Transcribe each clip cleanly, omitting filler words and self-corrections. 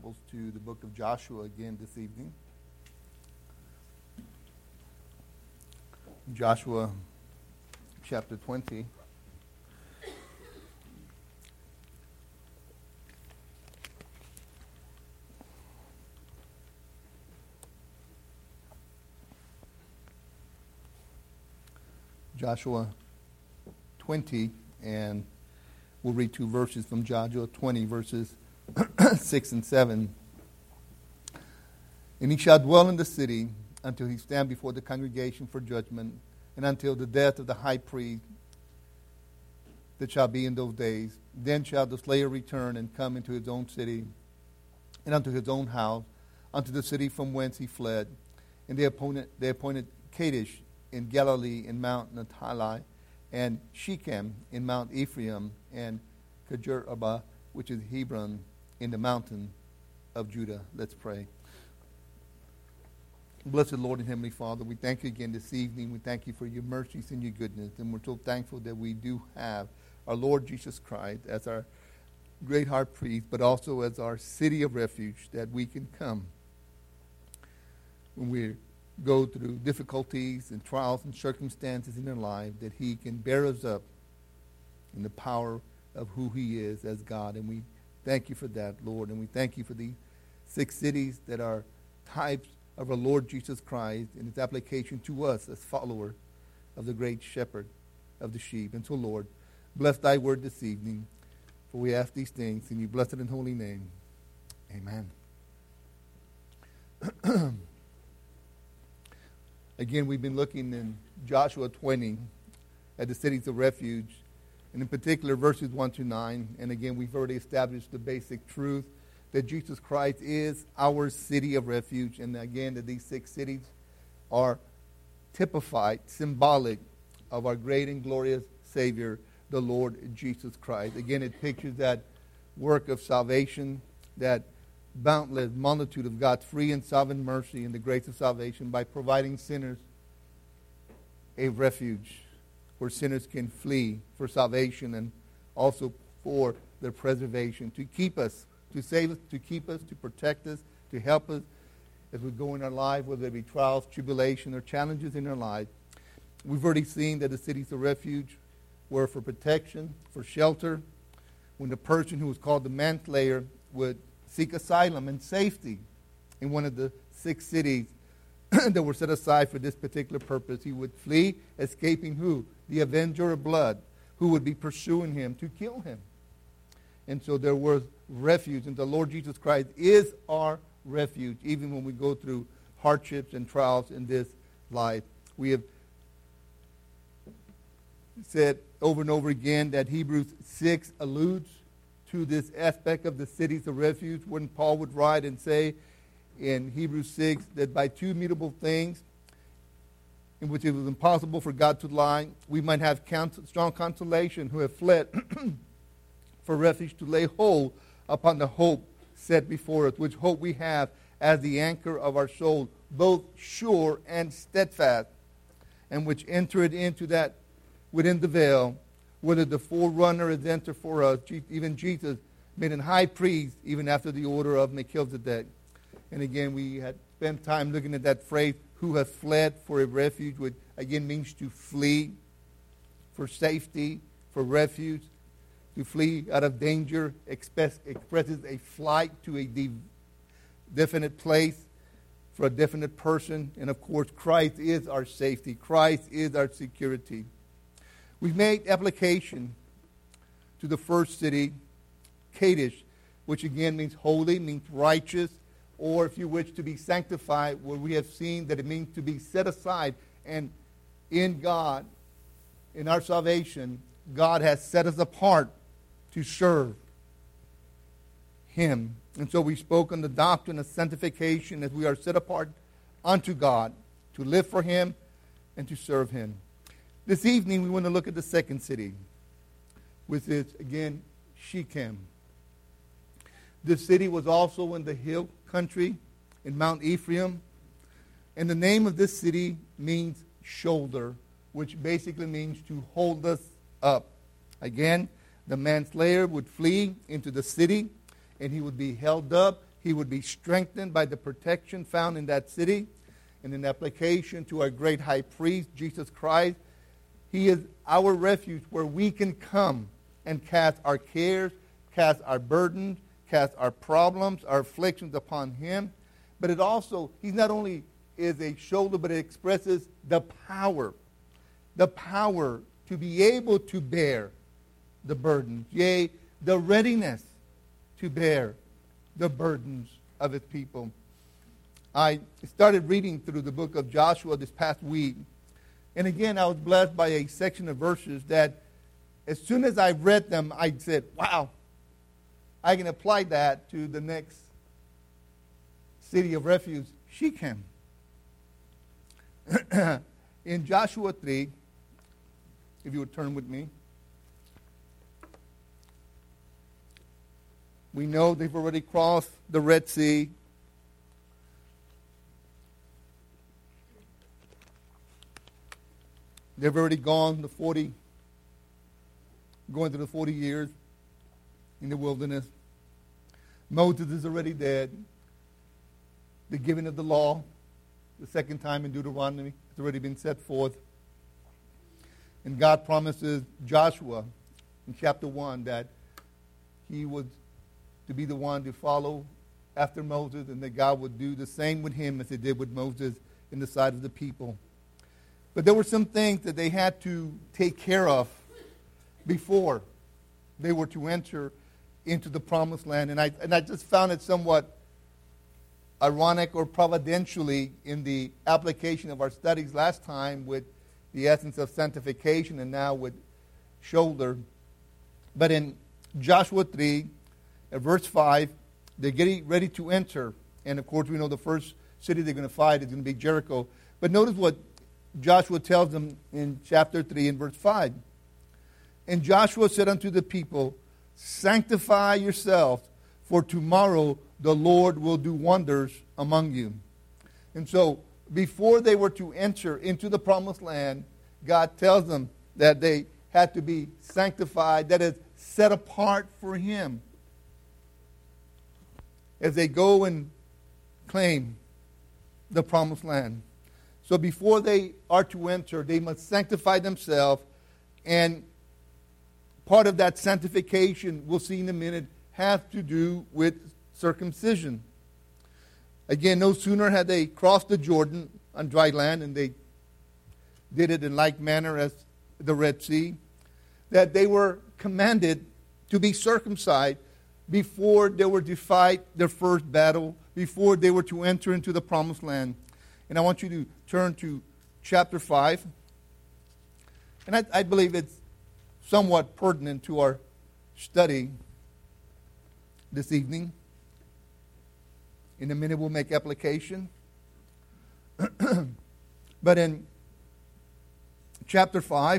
Bibles to the book of Joshua again this evening. Joshua chapter 20. Joshua 20, and we'll read two verses from Joshua 20, verses 6 and 7. And he shall dwell in the city until he stand before the congregation for judgment, and until the death of the high priest that shall be in those days. Then shall the slayer return and come into his own city, and unto his own house, unto the city from whence he fled. And they appointed Kadesh in Galilee, in Mount Naphtali, and Shechem in Mount Ephraim, and Kirjath-arba, which is Hebron, in the mountain of Judah. Let's pray. Blessed Lord and Heavenly Father, we thank you again this evening. We thank you for your mercies and your goodness, and we're so thankful that we do have our Lord Jesus Christ as our great high priest, but also as our city of refuge, that we can come when we go through difficulties and trials and circumstances in our life, that he can bear us up in the power of who he is as God. And we thank you for that, Lord. And we thank you for the 6 cities that are types of our Lord Jesus Christ in its application to us as followers of the great shepherd of the sheep. And so, Lord, bless thy word this evening, for we ask these things in your blessed and holy name. Amen. Again, we've been looking in Joshua 20 at the cities of refuge, and in particular verses 1 to 9. And again, we've already established the basic truth that Jesus Christ is our city of refuge. And again, that these 6 cities are typified, symbolic of our great and glorious Savior, the Lord Jesus Christ. Again, it pictures that work of salvation, that boundless multitude of God's free and sovereign mercy and the grace of salvation by providing sinners a refuge where sinners can flee for salvation and also for their preservation, to keep us, to save us, to keep us, to protect us, to help us as we go in our life, whether it be trials, tribulation, or challenges in our life. We've already seen that the cities of refuge were for protection, for shelter, when the person who was called the manslayer would seek asylum and safety in one of the 6 cities that were set aside for this particular purpose. He would flee, escaping who? The avenger of blood, who would be pursuing him to kill him. And so there was refuge, and the Lord Jesus Christ is our refuge, even when we go through hardships and trials in this life. We have said over and over again that Hebrews 6 alludes to this aspect of the cities of refuge, when Paul would write and say in Hebrews 6 that by 2 immutable things in which it was impossible for God to lie, we might have strong consolation who have fled for refuge, to lay hold upon the hope set before us, which hope we have as the anchor of our soul, both sure and steadfast, and which entered into that within the veil, whether the forerunner is entered for us, even Jesus, made an high priest, even after the order of Melchizedek. And again, we had spent time looking at that phrase, who has fled for a refuge, which again means to flee for safety, for refuge, to flee out of danger, expresses a flight to a definite place for a definite person. And of course, Christ is our safety. Christ is our security. We've made application to the first city, Kadesh, which again means holy, means righteous, or if you wish to be sanctified, where we have seen that it means to be set aside. And in God, in our salvation, God has set us apart to serve him. And so we spoke on the doctrine of sanctification, as we are set apart unto God, to live for him and to serve him. This evening we want to look at the second city, which is, again, Shechem. This city was also in the hill country in Mount Ephraim. And the name of this city means shoulder, which basically means to hold us up. Again, the manslayer would flee into the city, and he would be held up. he would be strengthened by the protection found in that city. And in application to our great high priest, Jesus Christ, he is our refuge where we can come and cast our cares, cast our burdens, cast our problems, our afflictions upon him. But it also, he not only is a shoulder, but it expresses the power to be able to bear the burdens, yea, the readiness to bear the burdens of his people. I started reading through the book of Joshua this past week. And again, I was blessed by a section of verses that as soon as I read them, I said, wow, I can apply that to the next city of refuge, Shechem. In Joshua 3, if you would turn with me, we know they've already crossed the Red Sea. They've already gone going through the 40 years in the wilderness. Moses is already dead. The giving of the law, the second time in Deuteronomy, has already been set forth. And God promises Joshua in chapter 1 that he was to be the one to follow after Moses, and that God would do the same with him as he did with Moses in the sight of the people. But there were some things that they had to take care of before they were to enter into the promised land. And I just found it somewhat ironic or providentially in the application of our studies last time with the essence of sanctification and now with shoulder. But in Joshua 3, at verse 5, they're getting ready to enter. And of course, we know the first city they're going to fight is going to be Jericho. But notice what Joshua tells them in chapter 3 and verse 5. And Joshua said unto the people, sanctify yourselves, for tomorrow the Lord will do wonders among you. And so, before they were to enter into the promised land, God tells them that they had to be sanctified, that is, set apart for him, as they go and claim the promised land. So before they are to enter, they must sanctify themselves. And part of that sanctification, we'll see in a minute, has to do with circumcision. Again, no sooner had they crossed the Jordan on dry land, and they did it in like manner as the Red Sea, that they were commanded to be circumcised before they were to fight their first battle, before they were to enter into the promised land. And I want you to turn to chapter 5. And I believe it's somewhat pertinent to our study this evening. In a minute we'll make application. But in chapter 5,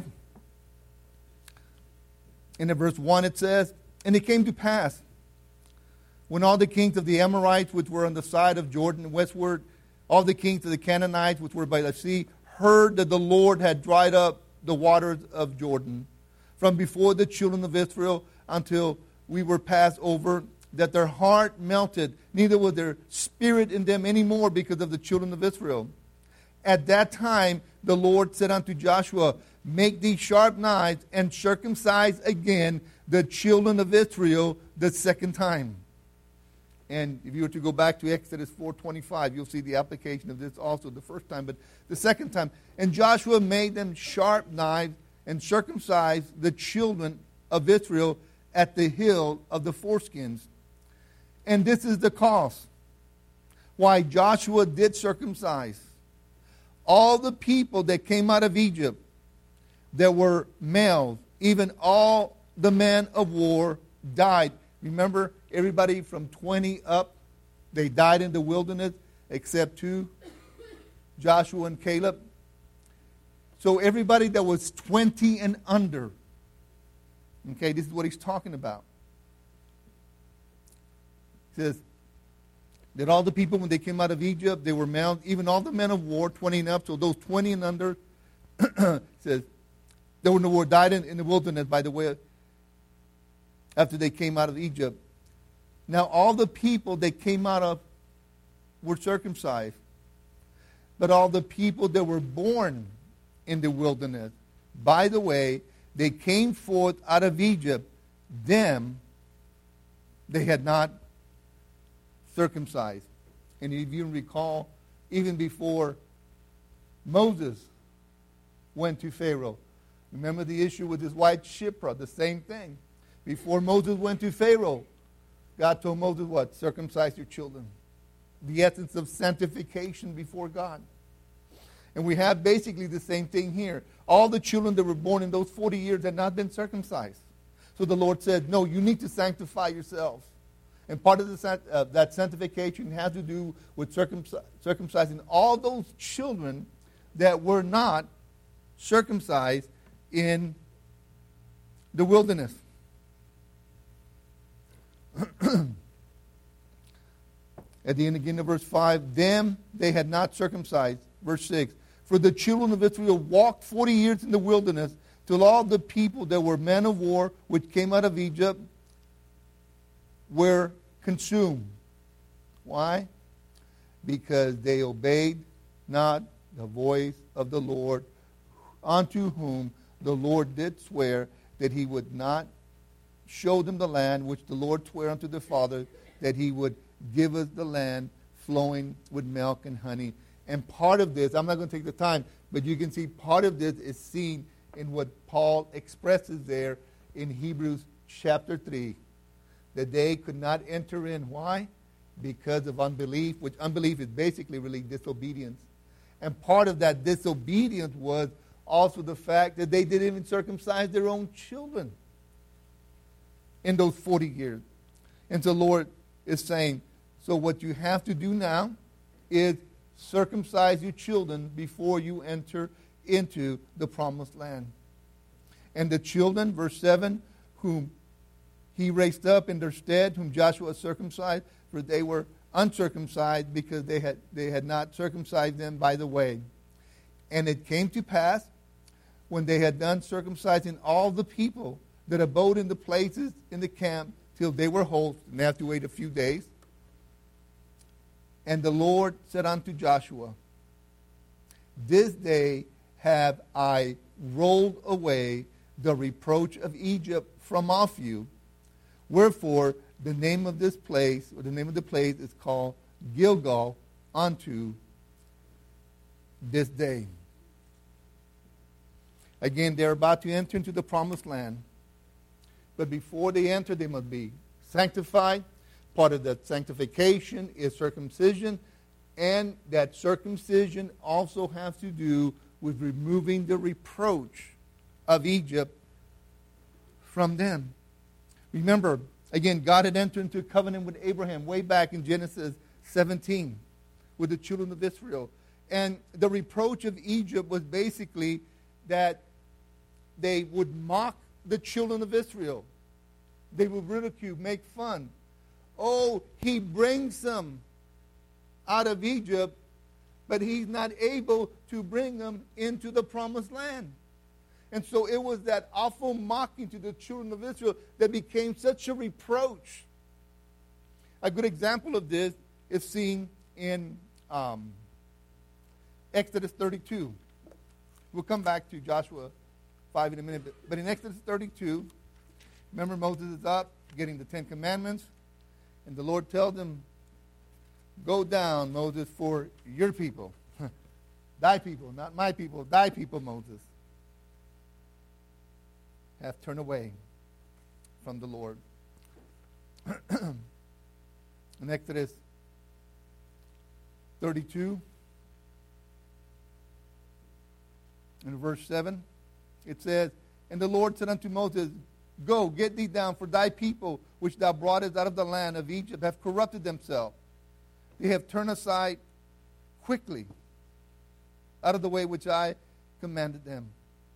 in verse 1 it says, and it came to pass, when all the kings of the Amorites which were on the side of Jordan westward, all the kings of the Canaanites which were by the sea, heard that the Lord had dried up the waters of Jordan from before the children of Israel until we were passed over, that their heart melted, neither was there spirit in them any more because of the children of Israel. At that time the Lord said unto Joshua, make these sharp knives and circumcise again the children of Israel the second time. And if you were to go back to Exodus 4:25, you'll see the application of this also the first time, but the second time. And Joshua made them sharp knives and circumcised the children of Israel at the hill of the foreskins. And this is the cause why Joshua did circumcise all the people that came out of Egypt that were males, even all the men of war died. Remember, everybody from 20 up, they died in the wilderness, except 2, Joshua and Caleb. So everybody that was 20 and under, okay, this is what he's talking about. He says that all the people, when they came out of Egypt, they were males, even all the men of war, 20 and up. So those 20 and under, says, they were in the war, died in the wilderness, by the way, after they came out of Egypt. Now all the people that came out of were circumcised, but all the people that were born in the wilderness, by the way, they came forth out of Egypt, them they had not circumcised. And if you recall, even before Moses went to Pharaoh, remember the issue with his wife Shiphrah, the same thing. Before Moses went to Pharaoh, God told Moses what? Circumcise your children. The essence of sanctification before God. And we have basically the same thing here. All the children that were born in those 40 years had not been circumcised. So the Lord said, no, you need to sanctify yourselves. And part of that sanctification has to do with circumcising all those children that were not circumcised in the wilderness. At the end again of verse 5, them they had not circumcised. Verse 6, for the children of Israel walked 40 years in the wilderness till all the people that were men of war which came out of Egypt were consumed. Why? Because they obeyed not the voice of the Lord, unto whom the Lord did swear that he would not show them the land which the Lord sware unto their fathers, that he would give us the land flowing with milk and honey. And part of this, I'm not going to take the time, but you can see part of this is seen in what Paul expresses there in Hebrews chapter 3, that they could not enter in. Why? Because of unbelief, which unbelief is basically really disobedience. And part of that disobedience was also the fact that they didn't even circumcise their own children in those 40 years. And so the Lord is saying, so what you have to do now is circumcise your children before you enter into the promised land. And the children, verse 7, whom he raised up in their stead, whom Joshua circumcised, for they were uncircumcised because they had not circumcised them by the way. And it came to pass, when they had done circumcising all the people that abode in the places in the camp, till they were whole, and they have to wait a few days. And the Lord said unto Joshua, this day have I rolled away the reproach of Egypt from off you. Wherefore the name of this place, or the name of the place, is called Gilgal unto this day. Again, they're about to enter into the promised land. But before they enter, they must be sanctified. Part of that sanctification is circumcision. And that circumcision also has to do with removing the reproach of Egypt from them. Remember, again, God had entered into a covenant with Abraham way back in Genesis 17 with the children of Israel. And the reproach of Egypt was basically that they would mock the children of Israel. They would ridicule, make fun. Oh, he brings them out of Egypt, but he's not able to bring them into the promised land. And so it was that awful mocking to the children of Israel that became such a reproach. A good example of this is seen in Exodus 32. We'll come back to Joshua 5 in a minute. But in Exodus 32, remember Moses is up getting the Ten Commandments. And the Lord tells him, go down, Moses, for your people. Thy people, not my people. Thy people, Moses, have turned away from the Lord. In Exodus 32, in verse 7, it says, and the Lord said unto Moses, go, get thee down, for thy people, which thou broughtest out of the land of Egypt, have corrupted themselves. They have turned aside quickly out of the way which I commanded them.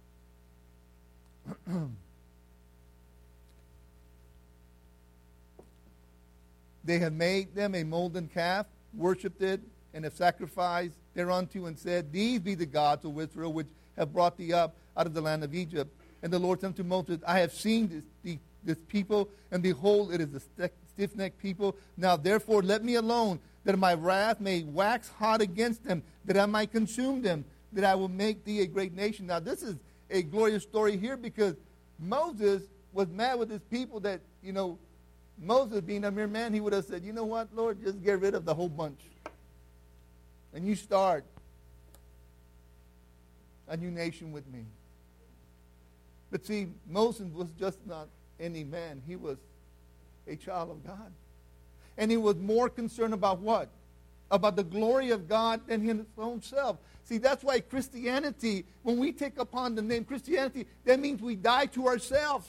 They have made them a molten calf, worshipped it, and have sacrificed thereunto, and said, these be the gods of Israel, which have brought thee up out of the land of Egypt. And the Lord said unto Moses, I have seen this people, and behold, it is a stiff-necked people. Now, therefore, let me alone, that my wrath may wax hot against them, that I might consume them, that I will make thee a great nation. Now, this is a glorious story here because Moses was mad with his people that, Moses being a mere man, he would have said, you know what, Lord, just get rid of the whole bunch. And you start a new nation with me. But see, Moses was just not any man. He was a child of God. And he was more concerned about what? About the glory of God than his own self. See, that's why Christianity, when we take upon the name Christianity, that means we die to ourselves.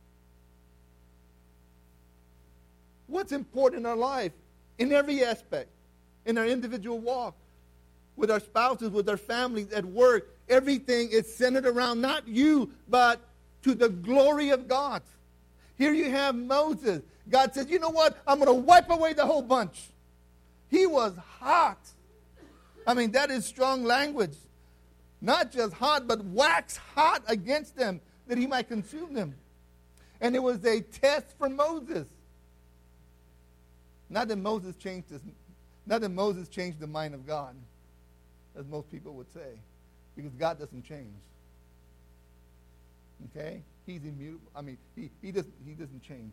What's important in our life? In every aspect. In our individual walk. With our spouses, with our families, at work. Everything is centered around not you, but to the glory of God. Here you have Moses. God says, you know what? I'm going to wipe away the whole bunch. He was hot. I mean, that is strong language. Not just hot, but wax hot against them, that he might consume them. And it was a test for Moses. Not that Moses changed the mind of God, as most people would say, because God doesn't change. Okay? He's immutable. I mean, he doesn't change.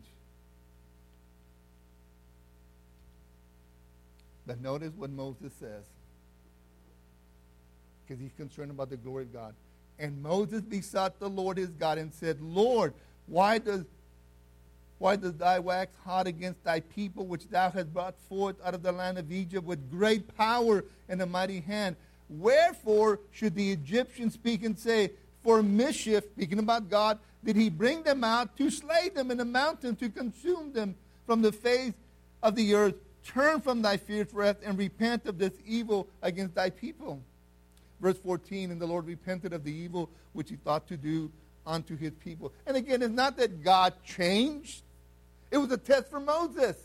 But notice what Moses says, because he's concerned about the glory of God. And Moses besought the Lord his God and said, Lord, why does thy wax hot against thy people, which thou hast brought forth out of the land of Egypt with great power and a mighty hand? Wherefore should the Egyptians speak and say, for mischief, speaking about God, did he bring them out to slay them in the mountain, to consume them from the face of the earth? Turn from thy fierce wrath and repent of this evil against thy people. Verse 14, and the Lord repented of the evil which he thought to do unto his people. And again, it's not that God changed. It was a test for Moses.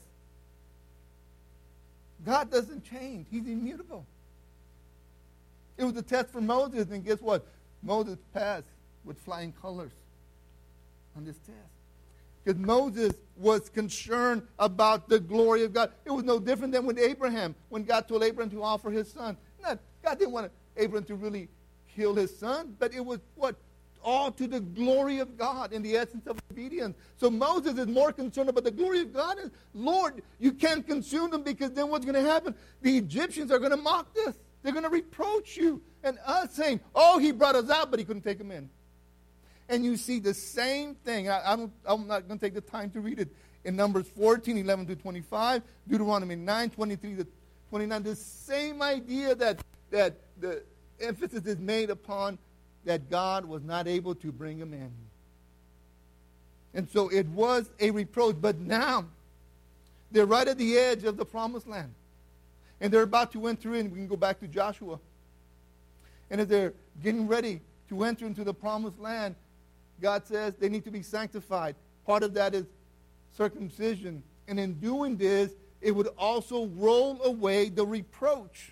God doesn't change. He's immutable. It was a test for Moses, and guess what? Moses passed with flying colors on this test. Because Moses was concerned about the glory of God. It was no different than with Abraham, when God told Abraham to offer his son. God didn't want Abraham to really kill his son, but it was what? All to the glory of God in the essence of obedience. So Moses is more concerned about the glory of God. Lord, you can't consume them, because then what's going to happen? The Egyptians are going to mock this. They're going to reproach you. And us saying, oh, he brought us out, but he couldn't take them in. And you see the same thing. I'm not going to take the time to read it. In Numbers 14, 11 to 25, Deuteronomy 9, 23 to 29, the same idea that the emphasis is made upon that God was not able to bring them in. And so it was a reproach. But now, they're right at the edge of the promised land. And they're about to enter in. We can go back to Joshua. And as they're getting ready to enter into the promised land, God says they need to be sanctified. Part of that is circumcision. And in doing this, it would also roll away the reproach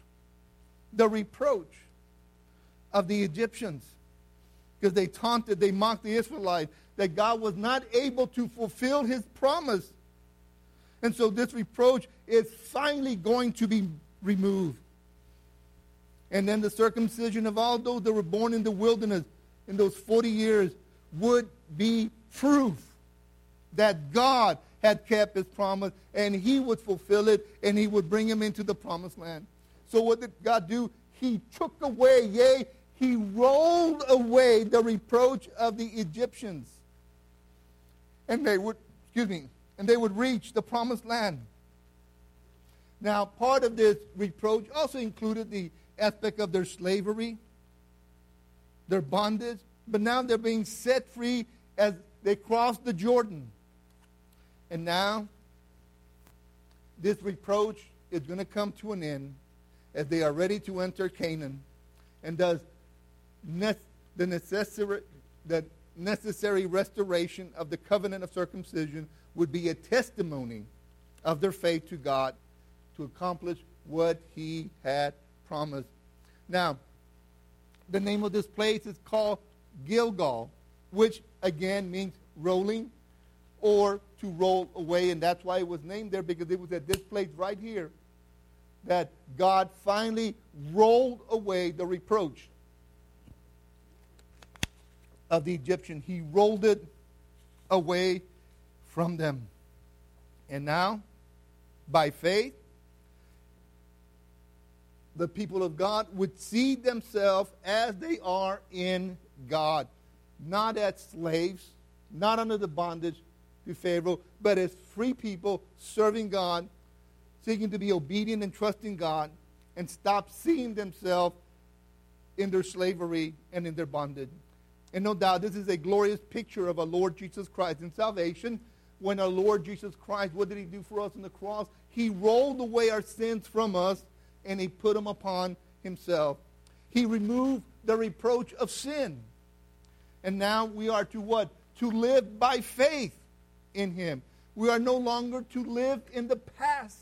of the Egyptians. Because they taunted, they mocked the Israelites, that God was not able to fulfill his promise. And so this reproach is finally going to be removed. And then the circumcision of all those that were born in the wilderness in those 40 years would be proof that God had kept his promise, and he would fulfill it, and he would bring him into the promised land. So what did God do? He took away, he rolled away the reproach of the Egyptians. And they would reach the promised land. Now, part of this reproach also included the aspect of their slavery, their bondage, but now they're being set free as they cross the Jordan. And now, this reproach is going to come to an end as they are ready to enter Canaan. And thus, the necessary restoration of the covenant of circumcision would be a testimony of their faith to God to accomplish what he had promised. Now, the name of this place is called Gilgal, which again means rolling or to roll away, and that's why it was named there, because it was at this place right here that God finally rolled away the reproach of the Egyptian. He rolled it away from them. And now, by faith, the people of God would see themselves as they are in God, not as slaves, not under the bondage to Pharaoh, but as free people serving God, seeking to be obedient and trusting God, and stop seeing themselves in their slavery and in their bondage. And no doubt, this is a glorious picture of our Lord Jesus Christ in salvation. When our Lord Jesus Christ, what did he do for us on the cross? He rolled away our sins from us, and he put them upon himself. He removed the reproach of sin. And now we are to what? To live by faith in him. We are no longer to live in the past.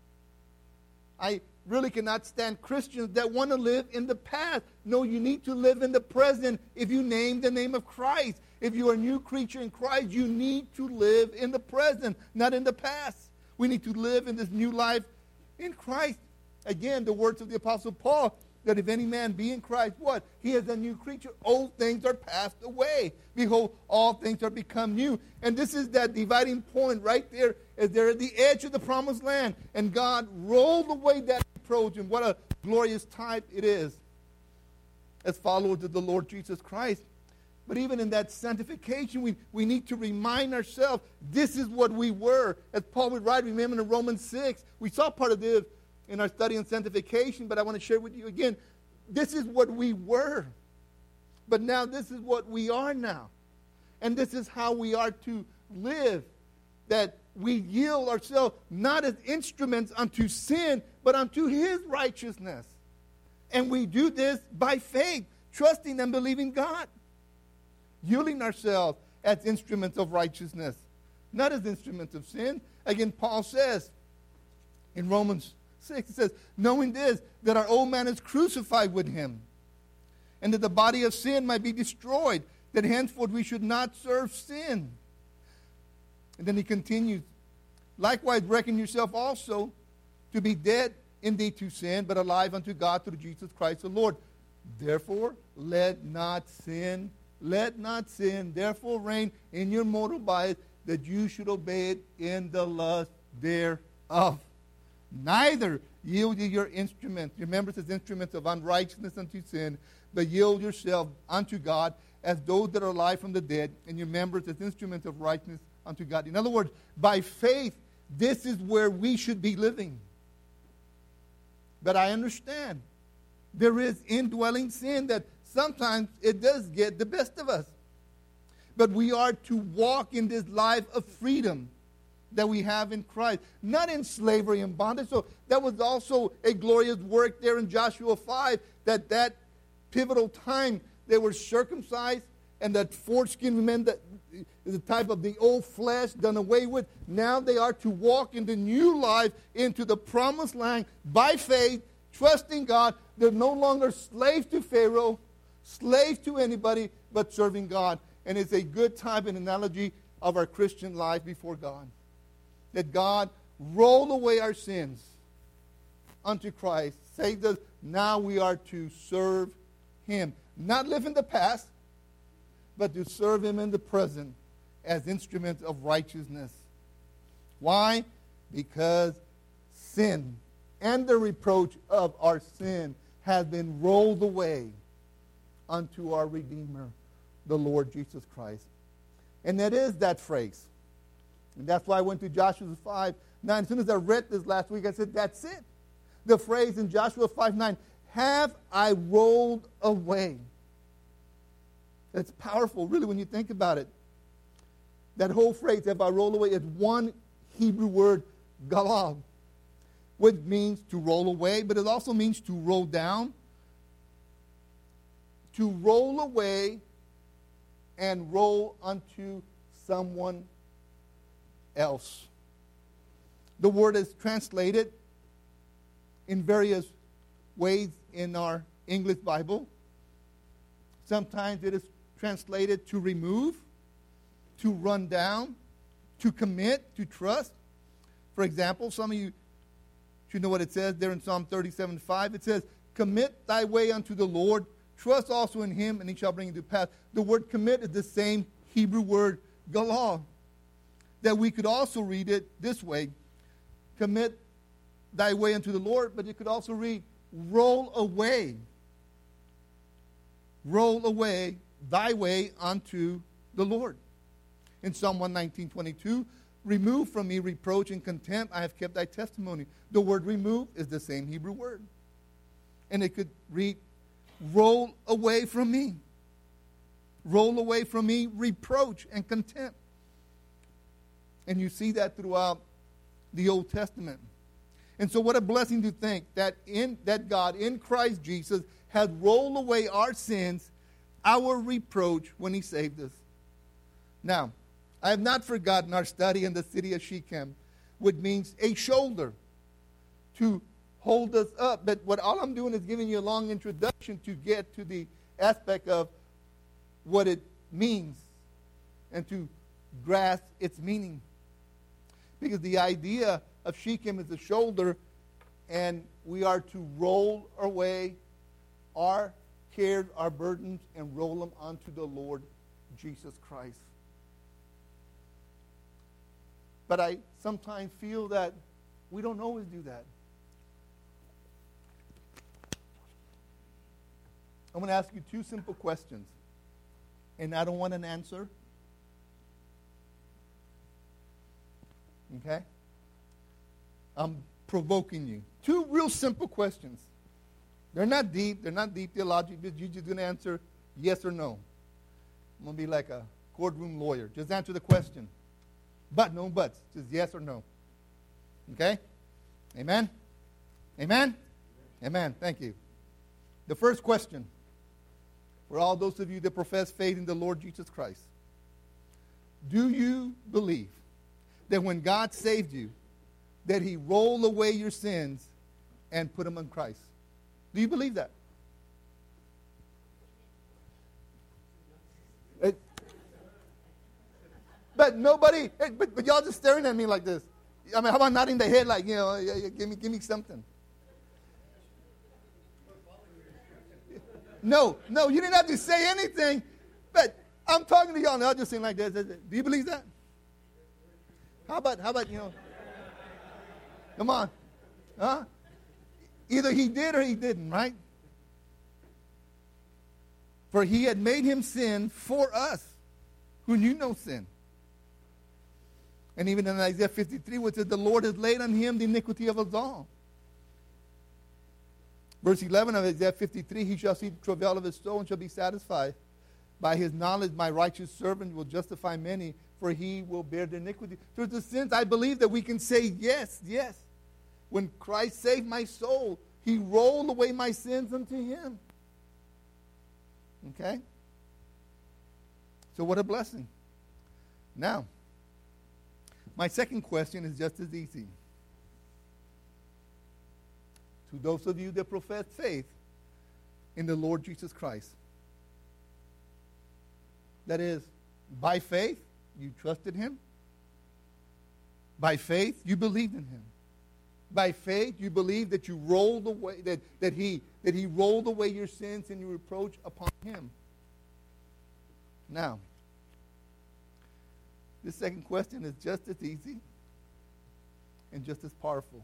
I really cannot stand Christians that want to live in the past. No, you need to live in the present if you name the name of Christ. If you are a new creature in Christ, you need to live in the present, not in the past. We need to live in this new life in Christ. Again, the words of the Apostle Paul, that if any man be in Christ, what? He is a new creature. Old things are passed away. Behold, all things are become new. And this is that dividing point right there, as they're at the edge of the promised land. And God rolled away that reproach, and what a glorious type it is as followers of the Lord Jesus Christ. But even in that sanctification, we need to remind ourselves, this is what we were. As Paul would write, remember in Romans 6, we saw part of this in our study on sanctification, but I want to share with you again, this is what we were. But now this is what we are now. And this is how we are to live, that we yield ourselves not as instruments unto sin, but unto his righteousness. And we do this by faith, trusting and believing God. Yielding ourselves as instruments of righteousness, not as instruments of sin. Again, Paul says in Romans 6, it says, knowing this, that our old man is crucified with him, and that the body of sin might be destroyed, that henceforth we should not serve sin. And then he continues, likewise reckon yourself also to be dead indeed to sin, but alive unto God through Jesus Christ the Lord. Therefore, let not sin, therefore reign in your mortal body, that you should obey it in the lust thereof. Neither yield ye your instruments, your members as instruments of unrighteousness unto sin, but yield yourself unto God as those that are alive from the dead, and your members as instruments of righteousness unto God. In other words, by faith, this is where we should be living. But I understand there is indwelling sin that sometimes it does get the best of us. But we are to walk in this life of freedom that we have in Christ, not in slavery and bondage. So that was also a glorious work there in Joshua 5, that pivotal time they were circumcised, and that foreskin, remember, the type of the old flesh done away with. Now they are to walk in the new life into the promised land by faith, trusting God. They're no longer slaves to Pharaoh, slaves to anybody, but serving God. And it's a good type and analogy of our Christian life before God. That God rolled away our sins unto Christ, saved us. Now we are to serve him. Not live in the past, but to serve him in the present as instruments of righteousness. Why? Because sin and the reproach of our sin has been rolled away unto our Redeemer, the Lord Jesus Christ. And that is that phrase. And that's why I went to Joshua 5:9. As soon as I read this last week, I said, that's it. The phrase in Joshua 5:9, have I rolled away? It's powerful, really, when you think about it. That whole phrase, have I rolled away, is one Hebrew word, galal, which means to roll away, but it also means to roll down, to roll away and roll unto someone else. The word is translated in various ways in our English Bible. Sometimes it is translated to remove, to run down, to commit, to trust. For example, some of you should know what it says there in Psalm 37:5. It says, commit thy way unto the Lord, trust also in him, and he shall bring it to pass. The word commit is the same Hebrew word galah, that we could also read it this way, commit thy way unto the Lord, but you could also read, roll away thy way unto the Lord. In Psalm 119:22, remove from me reproach and contempt, I have kept thy testimony. The word remove is the same Hebrew word. And it could read, roll away from me. Roll away from me reproach and contempt. And you see that throughout the Old Testament. And so what a blessing to think that God in Christ Jesus had rolled away our sins, our reproach, when he saved us. Now, I have not forgotten our study in the city of Shechem, which means a shoulder to hold us up. But what all I'm doing is giving you a long introduction to get to the aspect of what it means and to grasp its meaning. Because the idea of Shechem is a shoulder, and we are to roll away our cares, our burdens, and roll them onto the Lord Jesus Christ. But I sometimes feel that we don't always do that. I'm going to ask you two simple questions, and I don't want an answer. Okay? I'm provoking you. Two real simple questions. They're not deep. They're not deep theology. You're just going to answer yes or no. I'm going to be like a courtroom lawyer. Just answer the question. But, no buts. Just yes or no. Okay? Amen? Amen? Amen. Thank you. The first question, for all those of you that profess faith in the Lord Jesus Christ, do you believe that when God saved you, that he rolled away your sins and put them on Christ? Do you believe that? But nobody, but y'all just staring at me like this. I mean, how about nodding the head like, give me something. No, you didn't have to say anything. But I'm talking to y'all and I'll just saying like this. Do you believe that? How about, come on. Huh? Either he did or he didn't, right? For he had made him sin for us, who knew no sin. And even in Isaiah 53, which says, the Lord has laid on him the iniquity of us all. Verse 11 of Isaiah 53, he shall see the travail of his soul and shall be satisfied. By his knowledge, my righteous servant will justify many, for he will bear the iniquity. Through the sins, I believe that we can say yes. When Christ saved my soul, he rolled away my sins unto him. Okay? So what a blessing. Now, my second question is just as easy. To those of you that profess faith in the Lord Jesus Christ, that is, by faith, you trusted him. By faith, you believed in him. By faith, you believe that you rolled away, that he rolled away your sins and your reproach upon him. Now, this second question is just as easy and just as powerful.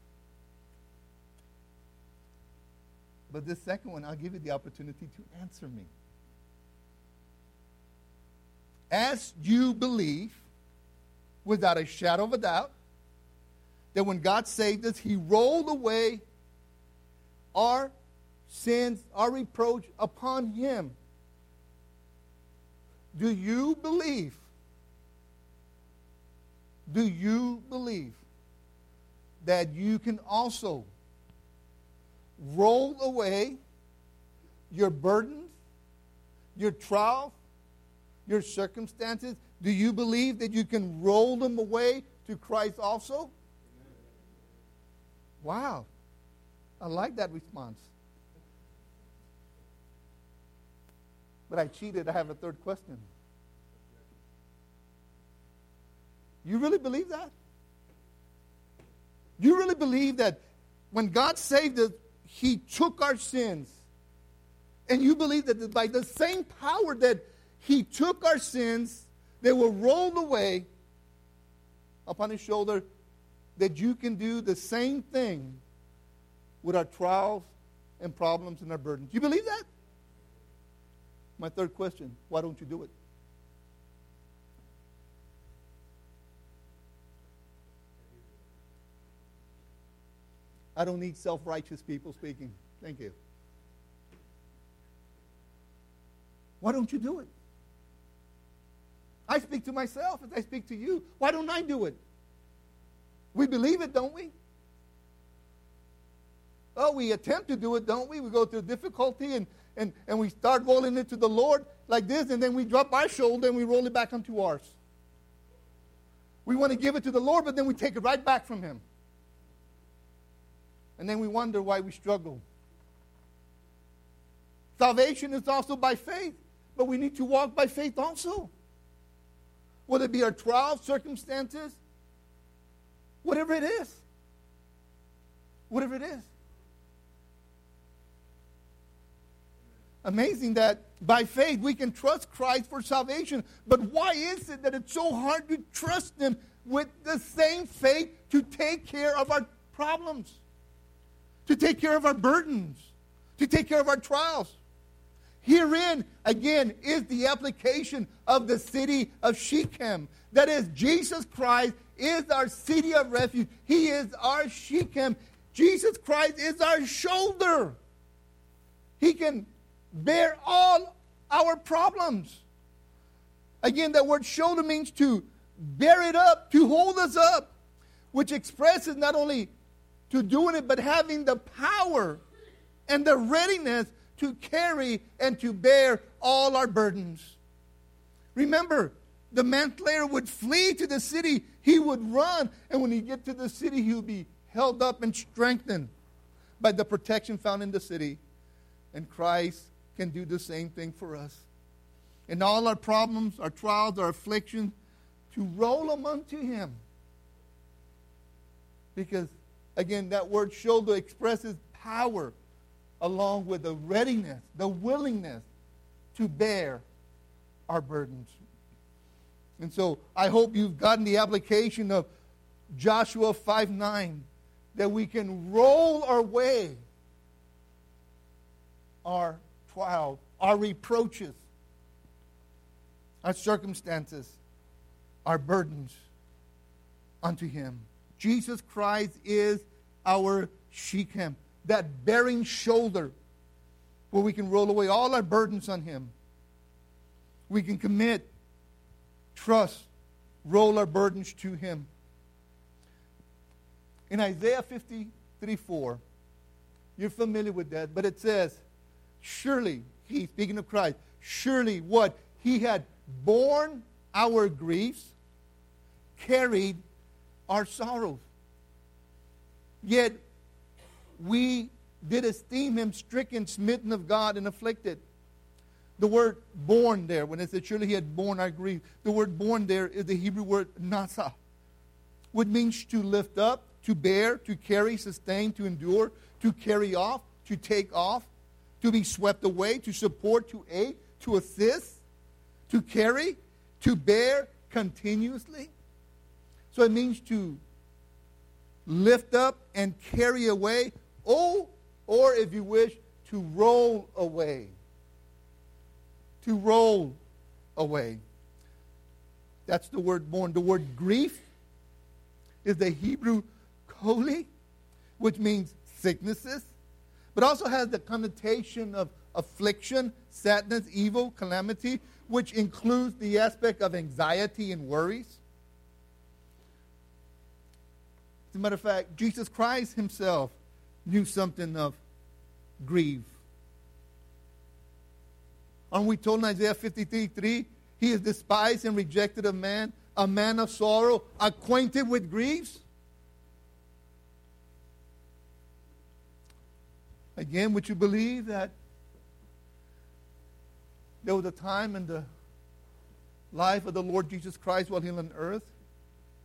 But this second one, I'll give you the opportunity to answer me. As you believe, without a shadow of a doubt, that when God saved us, he rolled away our sins, our reproach upon him. Do you believe? Do you believe that you can also roll away your burdens, your trials, your circumstances? Do you believe that you can roll them away to Christ also? Wow. I like that response. But I cheated. I have a third question. You really believe that? You really believe that when God saved us, He took our sins, and you believe that by the same power that He took our sins, they were rolled away upon His shoulder, that you can do the same thing with our trials and problems and our burdens. Do you believe that? My third question, why don't you do it? I don't need self-righteous people speaking. Thank you. Why don't you do it? I speak to myself as I speak to you. Why don't I do it? We believe it, don't we? Oh, we attempt to do it, don't we? We go through difficulty and we start rolling it to the Lord like this, and then we drop our shoulder and we roll it back onto ours. We want to give it to the Lord, but then we take it right back from Him. And then we wonder why we struggle. Salvation is also by faith, but we need to walk by faith also. Whether it be our trials, circumstances, whatever it is. Whatever it is. Amazing that by faith we can trust Christ for salvation. But why is it that it's so hard to trust Him with the same faith to take care of our problems? To take care of our burdens, to take care of our trials. Herein, again, is the application of the city of Shechem. That is, Jesus Christ is our city of refuge. He is our Shechem. Jesus Christ is our shoulder. He can bear all our problems. Again, that word shoulder means to bear it up, to hold us up, which expresses not only to doing it, but having the power and the readiness to carry and to bear all our burdens. Remember, the manslayer would flee to the city. He would run. And when he get to the city, he would be held up and strengthened by the protection found in the city. And Christ can do the same thing for us. And all our problems, our trials, our afflictions, to roll them unto Him. Because again, that word shoulder expresses power along with the readiness, the willingness to bear our burdens. And so I hope you've gotten the application of Joshua 5:9, that we can roll away our trials, our reproaches, our circumstances, our burdens unto Him. Jesus Christ is our Shechem, that bearing shoulder where we can roll away all our burdens on Him. We can commit, trust, roll our burdens to Him. In Isaiah 53:4, you're familiar with that, but it says, surely, He, speaking of Christ, surely what? He had borne our griefs, carried our sorrows. Yet we did esteem Him stricken, smitten of God, and afflicted. The word borne there, when it says surely He had borne our grief, the word borne there is the Hebrew word nasa, which means to lift up, to bear, to carry, sustain, to endure, to carry off, to take off, to be swept away, to support, to aid, to assist, to carry, to bear continuously. So it means to lift up and carry away, or if you wish, to roll away. To roll away. That's the word born. The word grief is the Hebrew koli, which means sicknesses, but also has the connotation of affliction, sadness, evil, calamity, which includes the aspect of anxiety and worries. As a matter of fact, Jesus Christ Himself knew something of grief. Aren't we told in Isaiah 53:3, He is despised and rejected of man, a man of sorrow, acquainted with griefs? Again, would you believe that there was a time in the life of the Lord Jesus Christ while He was on earth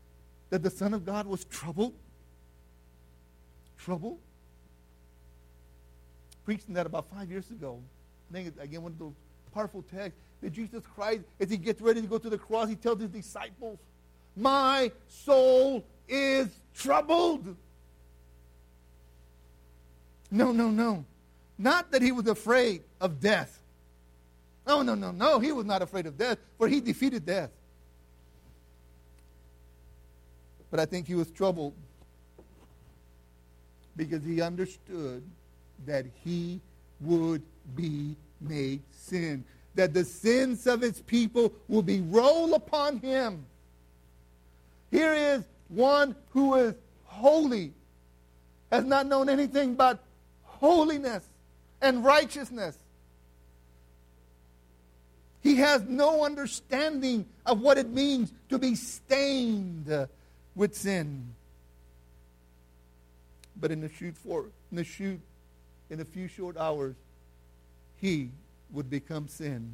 that the Son of God was troubled? Troubled? Preaching that about 5 years ago. I think it's, again, one of those powerful texts that Jesus Christ, as he gets ready to go to the cross, he tells his disciples, my soul is troubled. No. Not that he was afraid of death. No. He was not afraid of death, for he defeated death. But I think he was troubled because he understood that he would be made sin. That the sins of his people will be rolled upon him. Here is one who is holy, has not known anything but holiness and righteousness. He has no understanding of what it means to be stained with sin. But in a few short hours, he would become sin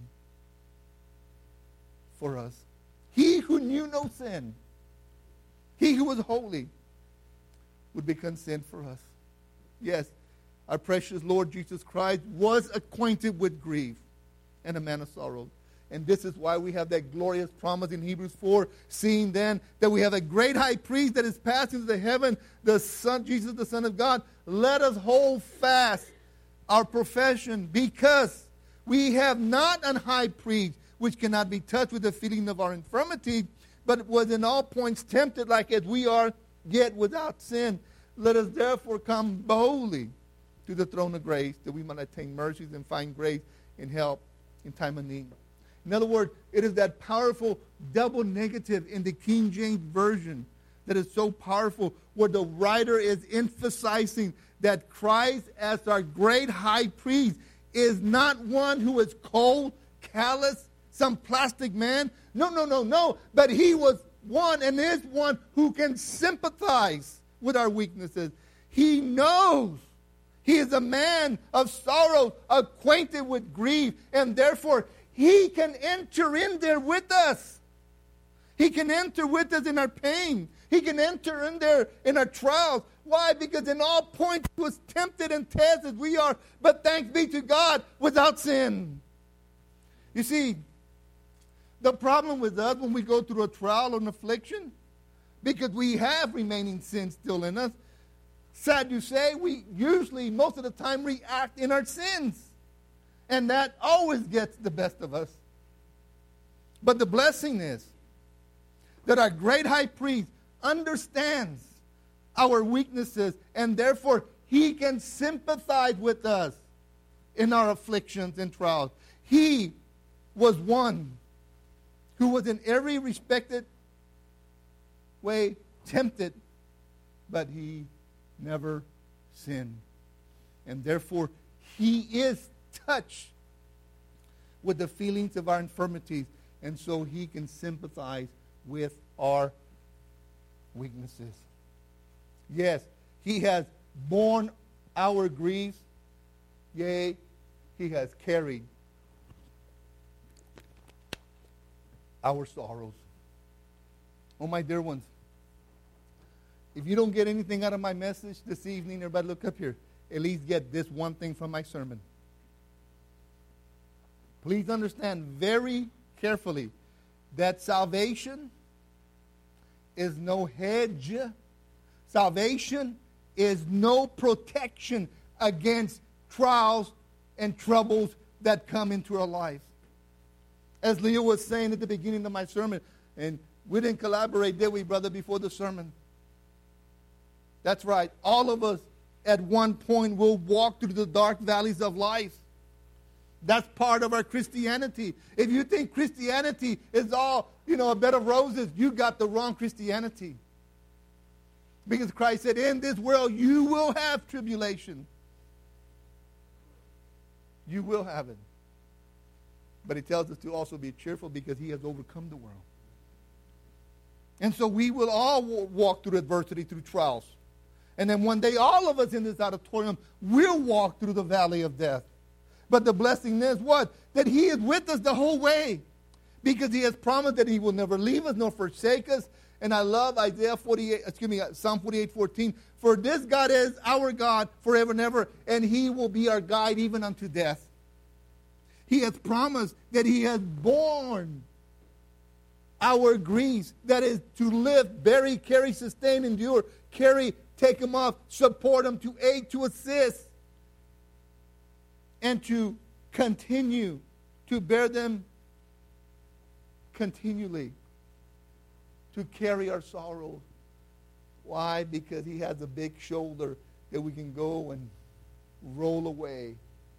for us. He who knew no sin, he who was holy, would become sin for us. Yes, our precious Lord Jesus Christ was acquainted with grief and a man of sorrow. And this is why we have that glorious promise in Hebrews 4, seeing then that we have a great high priest that is passing into the heaven, the Son, Jesus, the Son of God. Let us hold fast our profession, because we have not an high priest which cannot be touched with the feeling of our infirmity, but was in all points tempted like as we are, yet without sin. Let us therefore come boldly to the throne of grace, that we might attain mercies and find grace and help in time of need. In other words, it is that powerful double negative in the King James Version that is so powerful, where the writer is emphasizing that Christ, as our great high priest, is not one who is cold, callous, some plastic man. No. But he was one and is one who can sympathize with our weaknesses. He knows. He is a man of sorrow, acquainted with grief, and therefore he can enter in there with us. He can enter with us in our pain. He can enter in there in our trials. Why? Because in all points he was tempted and tested as we are, but thanks be to God, without sin. You see, the problem with us when we go through a trial or an affliction, because we have remaining sin still in us, sad to say, we usually, most of the time, react in our sins. And that always gets the best of us. But the blessing is that our great high priest understands our weaknesses, and therefore he can sympathize with us in our afflictions and trials. He was one who was in every respected way tempted, but he never sinned. And therefore he is touched with the feelings of our infirmities, and so he can sympathize with our weaknesses. Yes, he has borne our griefs. Yea, he has carried our sorrows. Oh, my dear ones, if you don't get anything out of my message this evening, everybody look up here. At least get this one thing from my sermon. Please understand very carefully that salvation is no hedge. Salvation is no protection against trials and troubles that come into our life. As Leo was saying at the beginning of my sermon, and we didn't collaborate, did we, brother, before the sermon? That's right. All of us at one point will walk through the dark valleys of life. That's part of our Christianity. If you think Christianity is all, a bed of roses, you got the wrong Christianity. Because Christ said, in this world you will have tribulation. You will have it. But he tells us to also be cheerful because he has overcome the world. And so we will all walk through adversity, through trials. And then one day all of us in this auditorium will walk through the valley of death. But the blessing is what? That he is with us the whole way. Because he has promised that he will never leave us nor forsake us. And I love Psalm 48:14. For this God is our God forever and ever, and he will be our guide even unto death. He has promised that he has borne our griefs, that is to live, bury, carry, sustain, endure, carry, take them off, support them, to aid, to assist, and to continue to bear them continually, to carry our sorrows. Why? Because he has a big shoulder that we can go and roll away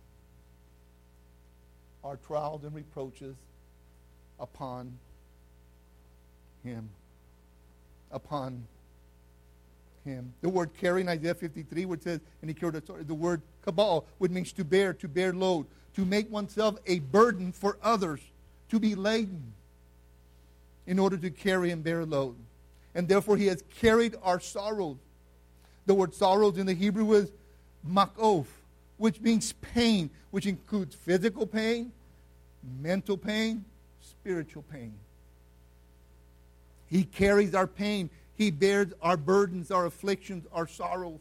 our trials and reproaches upon him. Upon him. The word carry in Isaiah 53, where it says, and he carried the word kabal, which means to bear load, to make oneself a burden for others, to be laden in order to carry and bear a load. And therefore he has carried our sorrows. The word sorrows in the Hebrew is makof, which means pain, which includes physical pain, mental pain, spiritual pain. He carries our pain. He bears our burdens, our afflictions, our sorrows.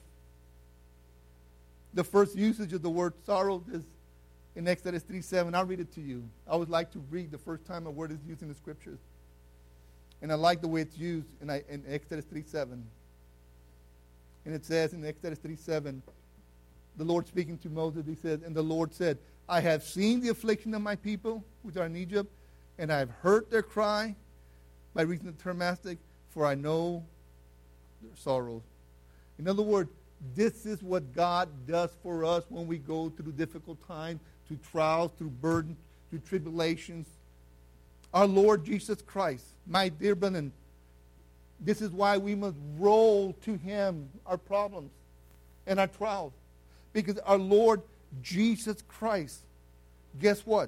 The first usage of the word sorrow is in Exodus 3:7. I'll read it to you. I always like to read the first time a word is used in the scriptures. And I like the way it's used in Exodus 3:7. And it says in Exodus 3:7, the Lord speaking to Moses, he says, and the Lord said, I have seen the affliction of my people, which are in Egypt, and I have heard their cry, by reason of the term mastic, for I know their sorrows. In other words, this is what God does for us when we go through difficult times, through trials, through burdens, through tribulations. Our Lord Jesus Christ, my dear brethren, this is why we must roll to him our problems and our trials. Because our Lord Jesus Christ, guess what?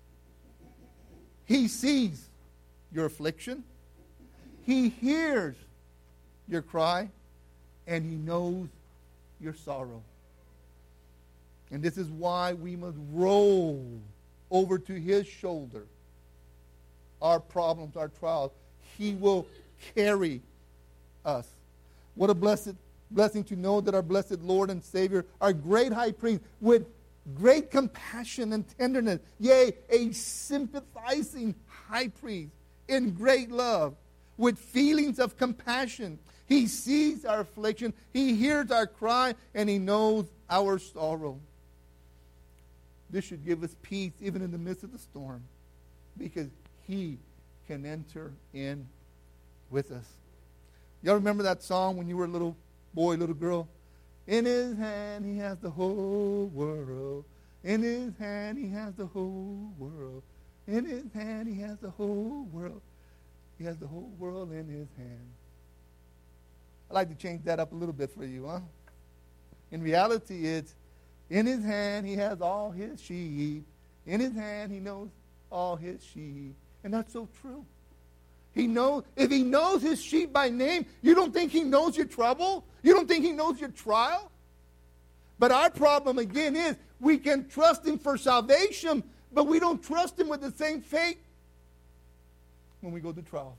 He sees your affliction. He hears your cry. And he knows your sorrow. And this is why we must roll over to his shoulder our problems, our trials. He will carry us. What a blessing to know that our blessed Lord and Savior, our great high priest, with great compassion and tenderness, yea, a sympathizing high priest in great love, with feelings of compassion. He sees our affliction, he hears our cry, and he knows our sorrow. This should give us peace even in the midst of the storm, because he can enter in with us. Y'all remember that song when you were a little boy, little girl? In his hand he has the whole world. In his hand he has the whole world. In his hand he has the whole world. He has the whole world in his hand. I'd like to change that up a little bit for you, huh? In reality, it's in his hand he has all his sheep. In his hand he knows all his sheep. And that's so true. He knows, if he knows his sheep by name, you don't think he knows your trouble? You don't think he knows your trial? But our problem again is we can trust him for salvation, but we don't trust him with the same faith when we go to trial.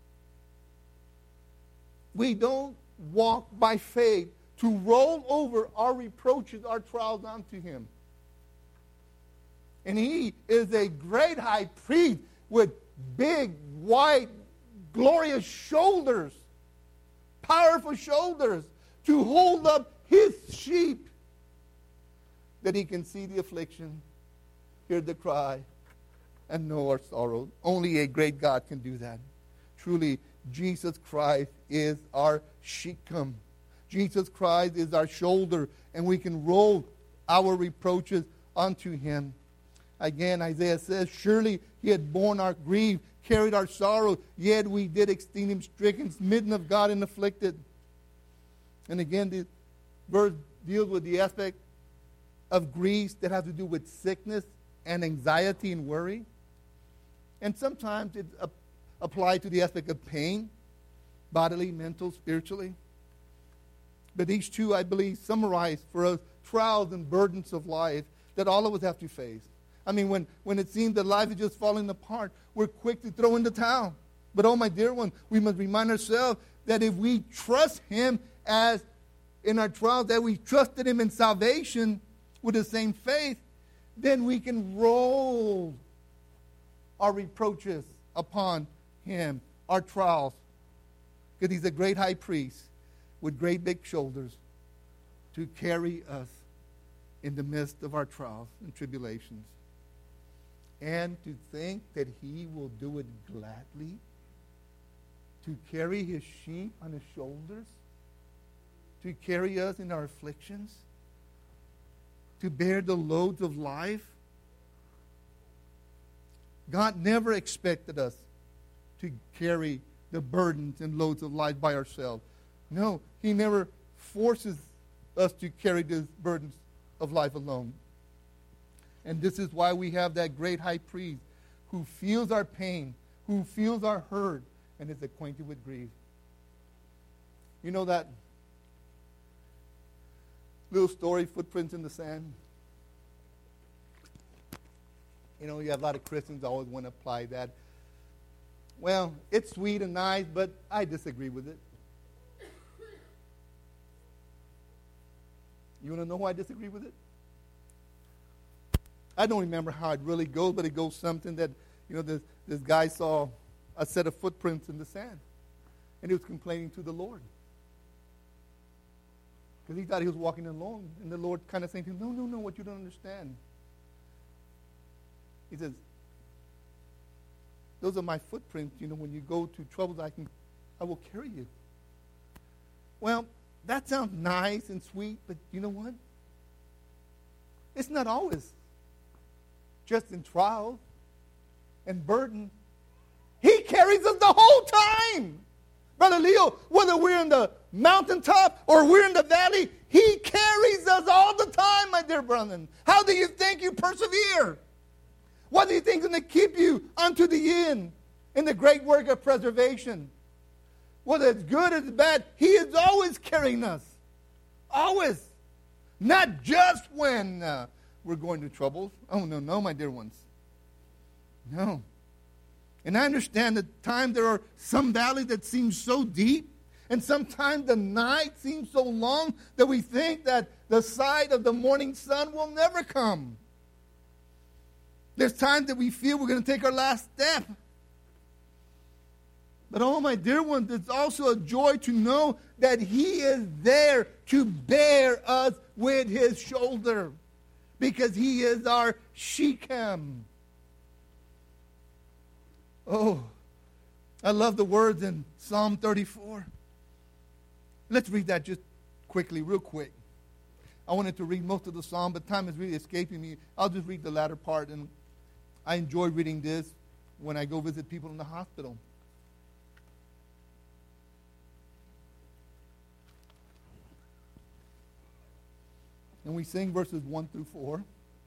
We don't walk by faith to roll over our reproaches, our trials onto him. And he is a great high priest with big, wide, glorious shoulders, powerful shoulders, to hold up his sheep, that he can see the affliction, hear the cry, and know our sorrow. Only a great God can do that. Truly, Jesus Christ is our shechem. Jesus Christ is our shoulder, and we can roll our reproaches unto him. Again, Isaiah says, surely he had borne our grief, carried our sorrow, yet we did esteem him stricken, smitten of God, and afflicted. And again, the verse deals with the aspect of grief that has to do with sickness and anxiety and worry. And sometimes it's applied to the aspect of pain, bodily, mental, spiritually. But these two, I believe, summarize for us trials and burdens of life that all of us have to face. I mean, when it seems that life is just falling apart, we're quick to throw in the towel. But oh, my dear one, we must remind ourselves that if we trust Him as in our trials, that we trusted Him in salvation with the same faith, then we can roll our reproaches upon Him, our trials. Because He's a great high priest with great big shoulders to carry us in the midst of our trials and tribulations. And to think that He will do it gladly, to carry His sheep on His shoulders, to carry us in our afflictions, to bear the loads of life. God never expected us to carry the burdens and loads of life by ourselves. No, He never forces us to carry these burdens of life alone. And this is why we have that great high priest who feels our pain, who feels our hurt, and is acquainted with grief. You know that little story, Footprints in the Sand? You know, you have a lot of Christians always want to apply that. Well, it's sweet and nice, but I disagree with it. You want to know why I disagree with it? I don't remember how it really goes, but it goes something that, you know, this guy saw a set of footprints in the sand. And he was complaining to the Lord. Because he thought he was walking alone. And the Lord kind of saying to him, no, what you don't understand. He says, those are my footprints. You know, when you go to troubles, I will carry you. Well, that sounds nice and sweet, but you know what? It's not always just in trials and burden. He carries us the whole time. Brother Leo, whether we're in the mountaintop or we're in the valley, He carries us all the time, my dear brethren. How do you think you persevere? What do you think is going to keep you unto the end in the great work of preservation? Whether it's good or it's bad, He is always carrying us. Always. Not just when we're going through troubles. Oh, no, my dear ones. No. And I understand that times there are some valleys that seem so deep, and sometimes the night seems so long that we think that the sight of the morning sun will never come. There's times that we feel we're going to take our last step. But oh, my dear ones, it's also a joy to know that He is there to bear us with His shoulder, because He is our Shechem. Oh, I love the words in Psalm 34. Let's read that just quickly, real quick. I wanted to read most of the psalm, but time is really escaping me. I'll just read the latter part, and I enjoy reading this when I go visit people in the hospital. And we sing verses 1 through 4.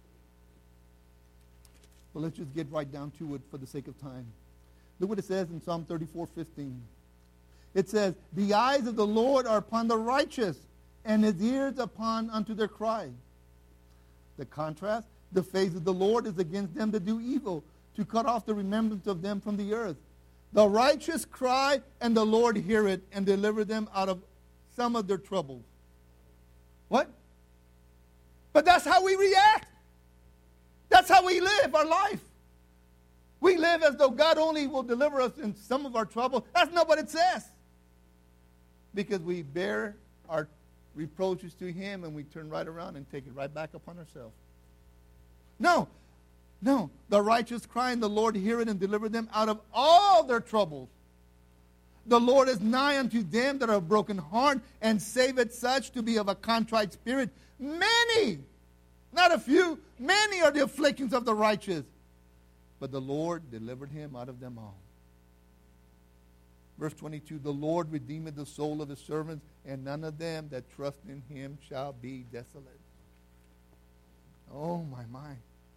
But let's just get right down to it for the sake of time. Look what it says in Psalm 34:15. It says, "The eyes of the Lord are upon the righteous, and His ears upon unto their cry." The contrast, the face of the Lord is against them that do evil, to cut off the remembrance of them from the earth. The righteous cry, and the Lord hear it, and deliver them out of some of their troubles. What? But that's how we react. That's how we live our life. We live as though God only will deliver us in some of our trouble. That's not what it says. Because we bear our reproaches to Him and we turn right around and take it right back upon ourselves. No. The righteous cry and the Lord hear it and deliver them out of all their troubles. The Lord is nigh unto them that are of broken heart, and saveth such to be of a contrite spirit. Many, not a few, many are the afflictions of the righteous, but the Lord delivered him out of them all. Verse 22, the Lord redeemeth the soul of His servants, and none of them that trust in Him shall be desolate. Oh, my.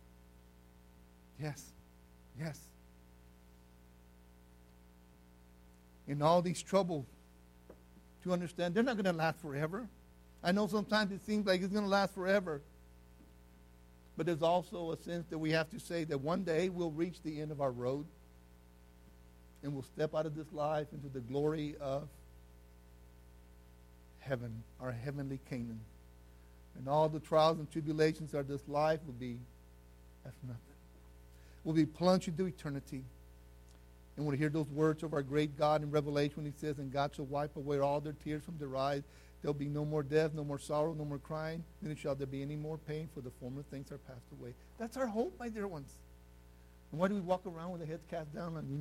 Yes. In all these troubles, to understand, they're not going to last forever. I know sometimes it seems like it's going to last forever. But there's also a sense that we have to say that one day we'll reach the end of our road. and we'll step out of this life into the glory of heaven, our heavenly Canaan. And all the trials and tribulations of this life will be as nothing. We'll be plunged into eternity. And we'll hear those words of our great God in Revelation when he says, and God shall wipe away all their tears from their eyes. There'll be no more death, no more sorrow, no more crying. Neither shall there be any more pain, for the former things are passed away. That's our hope, my dear ones. And why do we walk around with our heads cast down? Like,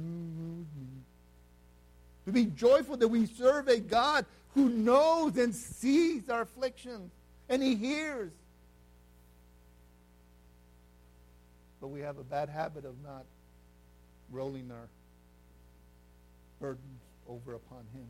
to be joyful that we serve a God who knows and sees our afflictions, and he hears. But we have a bad habit of not rolling our burdens over upon him.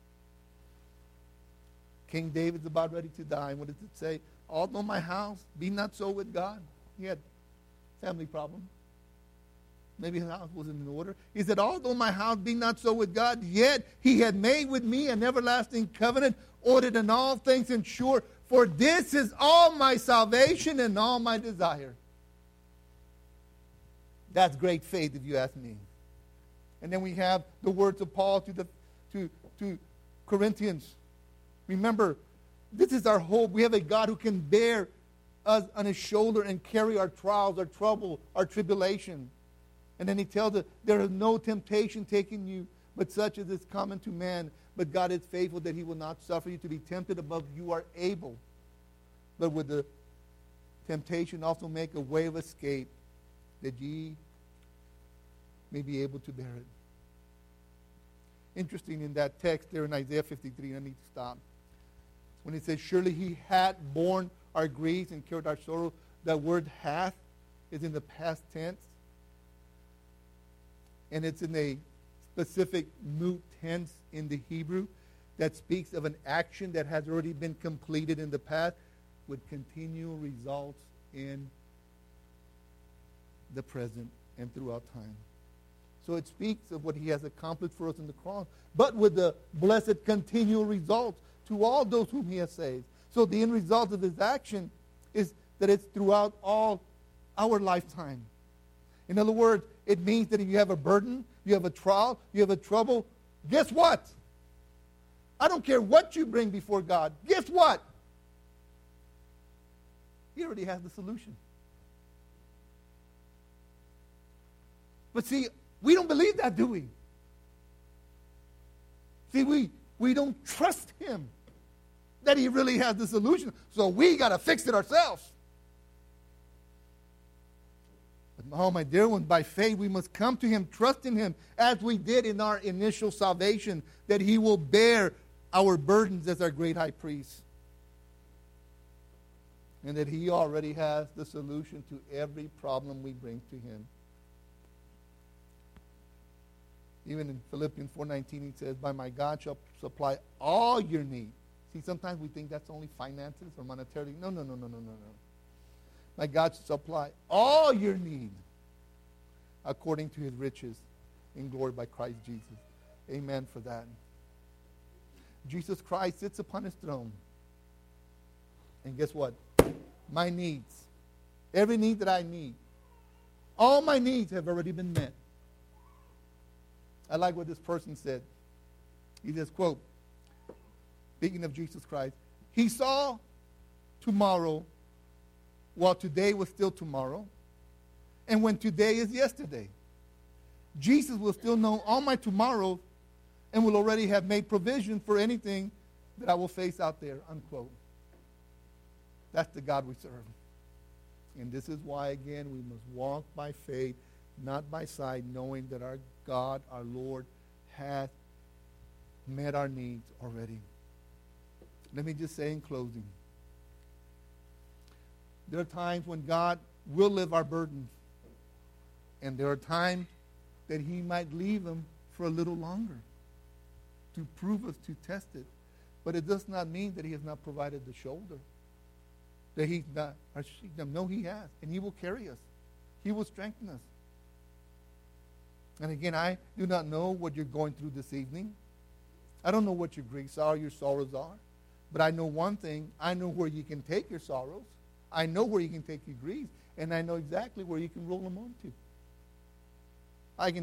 King David's about ready to die. And what does it say? Although my house be not so with God. He had family problems. Maybe his house wasn't in order. He said, although my house be not so with God, yet he had made with me an everlasting covenant, ordered in all things and sure. For this is all my salvation and all my desire. That's great faith, if you ask me. And then we have the words of Paul to Corinthians. Remember, this is our hope. We have a God who can bear us on his shoulder and carry our trials, our trouble, our tribulation. And then he tells us, there is no temptation taking you, but such as is common to man. But God is faithful that he will not suffer you to be tempted above you are able. But with the temptation also make a way of escape, that ye may be able to bear it. Interesting in that text there in Isaiah 53, I need to stop. When it says, surely he had borne our griefs and carried our sorrow, that word hath is in the past tense. And it's in a specific moot tense in the Hebrew that speaks of an action that has already been completed in the past with continual results in the present and throughout time. So it speaks of what he has accomplished for us in the cross, but with the blessed continual results to all those whom he has saved. So the end result of his action is that it's throughout all our lifetime. In other words, it means that if you have a burden, you have a trial, you have a trouble, guess what? I don't care what you bring before God. Guess what? He already has the solution. But see, we don't believe that, do we? See, we don't trust him that he really has the solution. So we got to fix it ourselves. But oh, my dear one, by faith we must come to him, trust in him, as we did in our initial salvation, that he will bear our burdens as our great high priest. And that he already has the solution to every problem we bring to him. Even in Philippians 4:19, he says, by my God shall supply all your needs. See, sometimes we think that's only finances or monetarily. No. My God shall supply all your need according to his riches in glory by Christ Jesus. Amen for that. Jesus Christ sits upon his throne. And guess what? My needs, every need that I need, all my needs have already been met. I like what this person said. He says, quote, speaking of Jesus Christ, he saw tomorrow while today was still tomorrow, and when today is yesterday. Jesus will still know all my tomorrows and will already have made provision for anything that I will face out there, unquote. That's the God we serve. And this is why, again, we must walk by faith, not by sight, knowing that our God, our Lord, hath met our needs already. Let me just say in closing, there are times when God will lift our burdens, and there are times that he might leave them for a little longer to prove us, to test it. But it does not mean that he has not provided the shoulder, that he's not, no, he has, and he will carry us. He will strengthen us. And again, I do not know what you're going through this evening. I don't know what your griefs are, your sorrows are. But I know one thing. I know where you can take your sorrows. I know where you can take your griefs. And I know exactly where you can roll them onto. I can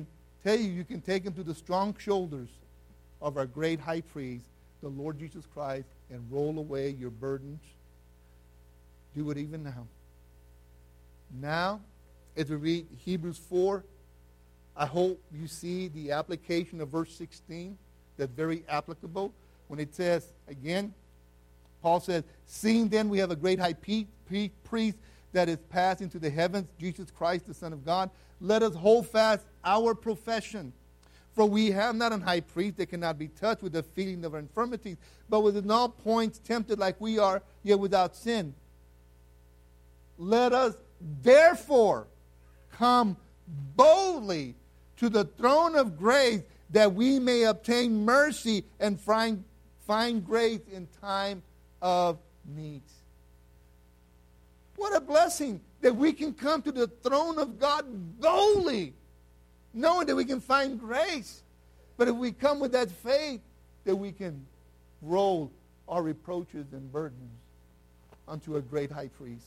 tell you, you can take them to the strong shoulders of our great high priest, the Lord Jesus Christ, and roll away your burdens. Do it even now. Now, as we read Hebrews 4, I hope you see the application of verse 16 that's very applicable. When it says, again, Paul says, seeing then we have a great high priest that is passed into the heavens, Jesus Christ, the Son of God, let us hold fast our profession. For we have not an high priest that cannot be touched with the feeling of our infirmities, but was in all points tempted like we are, yet without sin. Let us therefore come boldly to the throne of grace, that we may obtain mercy and find grace in time of need. What a blessing that we can come to the throne of God boldly, knowing that we can find grace. But if we come with that faith, that we can roll our reproaches and burdens unto a great high priest.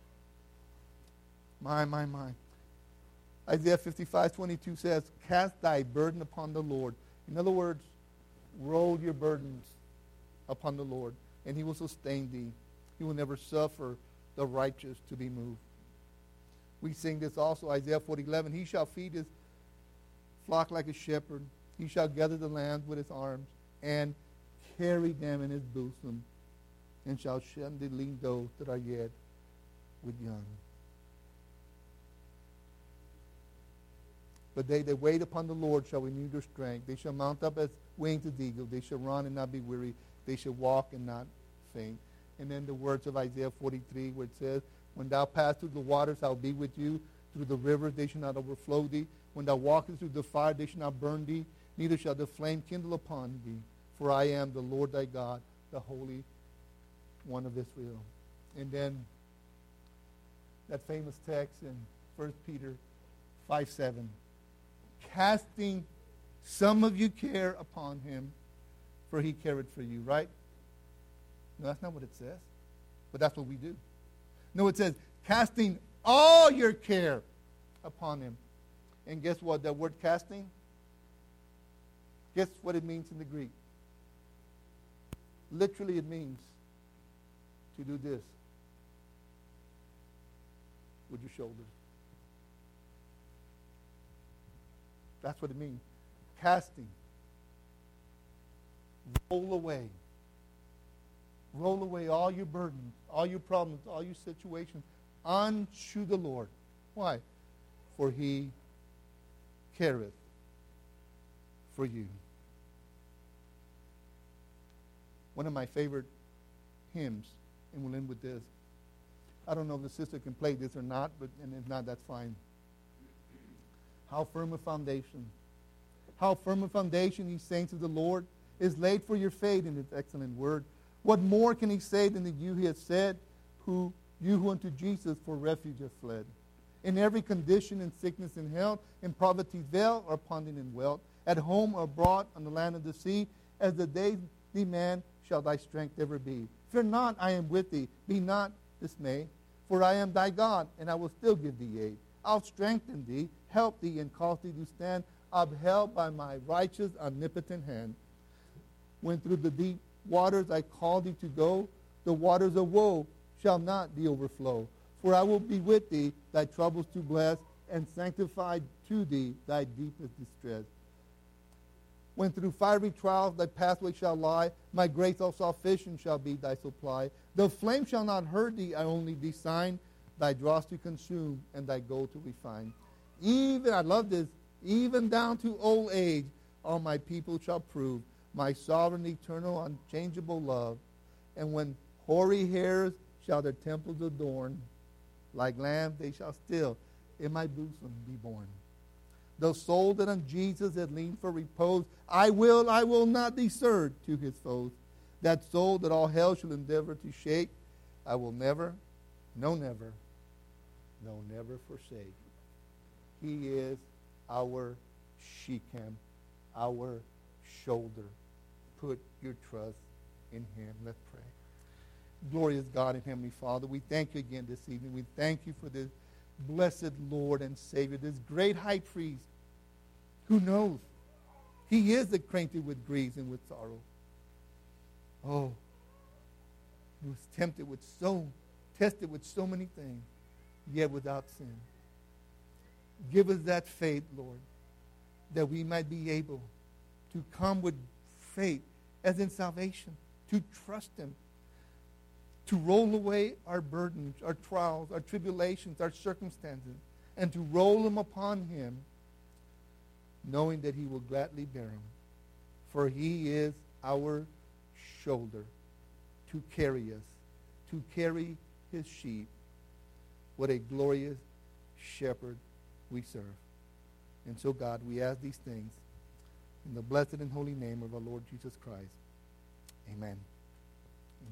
My. Isaiah 55:22 says, cast thy burden upon the Lord. In other words, roll your burdens upon the Lord, and he will sustain thee. He will never suffer the righteous to be moved. We sing this also, Isaiah 40:11. He shall feed his flock like a shepherd. He shall gather the lambs with his arms and carry them in his bosom, and shall shed the lean those that are yet with young. But they that wait upon the Lord shall renew their strength. They shall mount up as wings as eagles. They shall run and not be weary. They shall walk and not faint. And then the words of Isaiah 43, where it says, when thou pass through the waters, I will be with you. Through the rivers, they shall not overflow thee. When thou walkest through the fire, they shall not burn thee. Neither shall the flame kindle upon thee. For I am the Lord thy God, the Holy One of Israel. And then that famous text in 1 Peter 5:7. Casting some of you care upon him, for he cared for you, right? No, that's not what it says. But that's what we do. No, it says, casting all your care upon him. And guess what? That word casting, guess what it means in the Greek? Literally, it means to do this with your shoulders. That's what it means. Casting. Roll away. Roll away all your burdens, all your problems, all your situations unto the Lord. Why? For he careth for you. One of my favorite hymns, and we'll end with this. I don't know if the sister can play this or not, but and if not, that's fine. How firm a foundation. How firm a foundation, ye saints of the Lord, is laid for your faith in his excellent word. What more can he say than that you have said, you who unto Jesus for refuge have fled? In every condition, in sickness and health, in poverty veil or ponding in wealth, at home or abroad, on the land of the sea, as the days demand, shall thy strength ever be. Fear not, I am with thee. Be not dismayed, for I am thy God, and I will still give thee aid. I'll strengthen thee, help thee, and cause thee to stand, upheld by my righteous, omnipotent hand. When through the deep waters I call thee to go, the waters of woe shall not thee overflow. For I will be with thee, thy troubles to bless, and sanctify to thee thy deepest distress. When through fiery trials thy pathway shall lie, my grace all sufficient shall be thy supply. The flame shall not hurt thee, I only design thy dross to consume, and thy gold to refine. Even, I love this, even down to old age, all my people shall prove my sovereign, eternal, unchangeable love. And when hoary hairs shall their temples adorn, like lambs they shall still in my bosom be born. The soul that on Jesus had leaned for repose, I will not desert to his foes. That soul that all hell shall endeavor to shake, I will never, no never forsake. He is our Shechem, our shoulder. Put your trust in him. Let's pray. Glorious God and Heavenly Father, we thank you again this evening. We thank you for this blessed Lord and Savior, this great high priest Who knows? He is acquainted with griefs and with sorrow. Oh, he was tested with so many things, yet without sin. Give us that faith, Lord, that we might be able to come with faith, as in salvation, to trust him, to roll away our burdens, our trials, our tribulations, our circumstances, and to roll them upon him, knowing that he will gladly bear them. For he is our shoulder to carry us, to carry his sheep. What a glorious shepherd we serve. And so, God, we ask these things in the blessed and holy name of our Lord Jesus Christ. Amen.